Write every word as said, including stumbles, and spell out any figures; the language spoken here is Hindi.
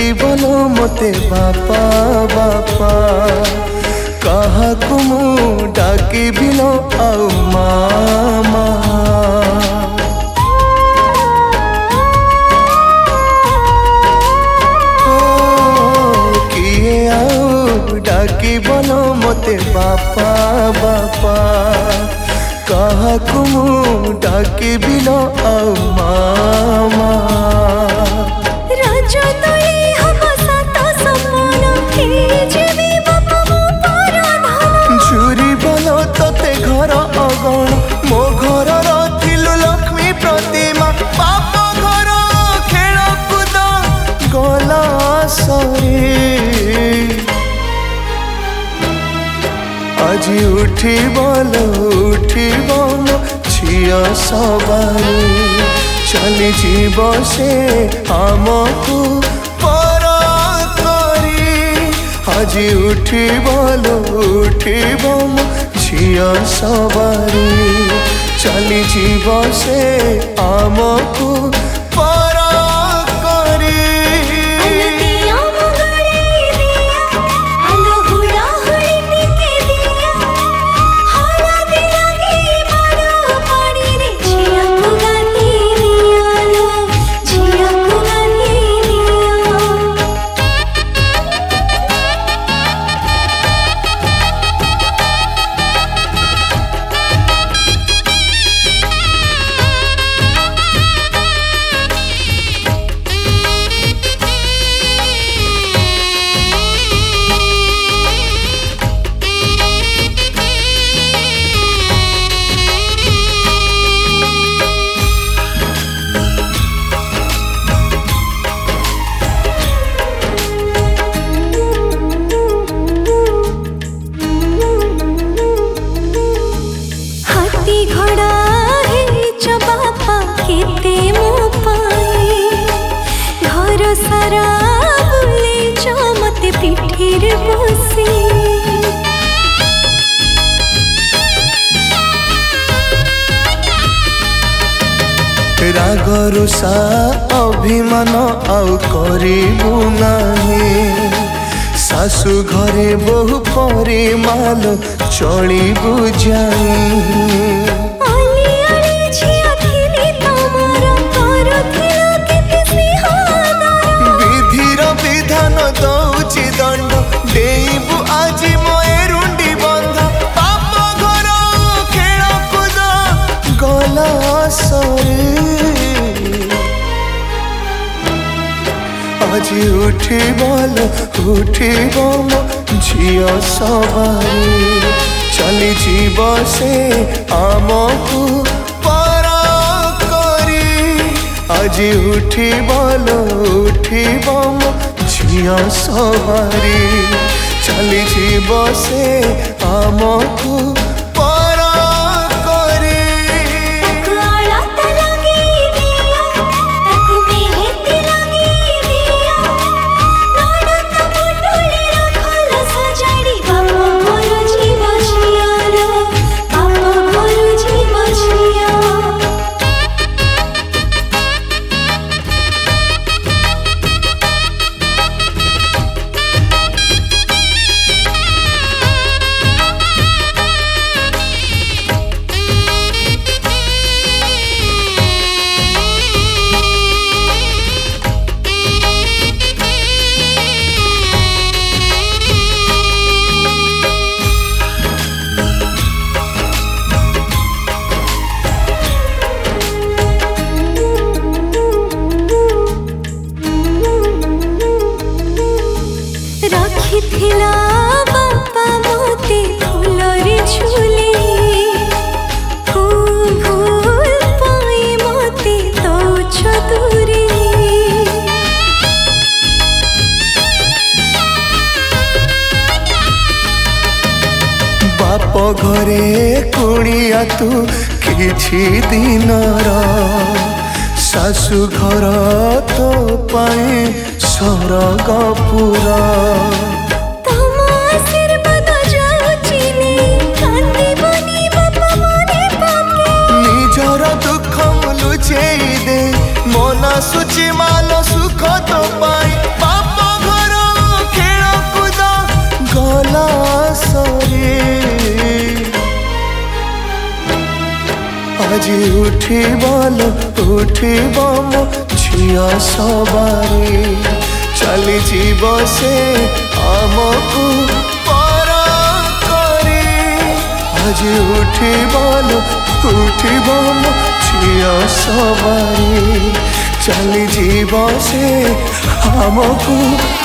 डाकिबलो मते बापा बापा काहाकु मु डाकिबिलो आउ मामा किए आउ डाकिबलो मते बापा बापा काहाकु मु डाकिबिलो आउ मामा तोते घर अगण मो घर थिलु लक्ष्मी प्रतिमा बाप घर खेल कूद गला सरी आज उठी बोल उठी बोल झिया सवारी चली जीव से आमको पर करी आज उठी बोल उठी बोल झिया सवारी चली जीव से आमको पर करी सारा बुले चमते पिठीर बसी राग रुषा अभिमान आउ करिबु नाही सासु घरे बहु परिमाल चलिबु जाई दौची दंड डेबु आज मोरुंडी बंध बाप घर खेल कूद गला सरी आज उठी बोल उठी बोल झिया सवारी चली जीव से आमको पर करी आज उठी बोल उठी बोल झिया सवारी चली जीव से आमको पर करी राखिथिला बापा मोते फुलरे झुले फूल पाई मोते दौछ दूरे बाप घरे कुड़िया तू किछि दिनर सासु घर तो पाए सरगपुरा निजर दुख लुचेई दे मना सुची माल सुख तो पाई बाप আজি উঠিবলো উঠিব মো ঝিଅ সবারে চালি যাব সে আমকু পর করে আজি উঠিবলো উঠিব মো ঝিଅ সবারে চালি যাব সে আমকু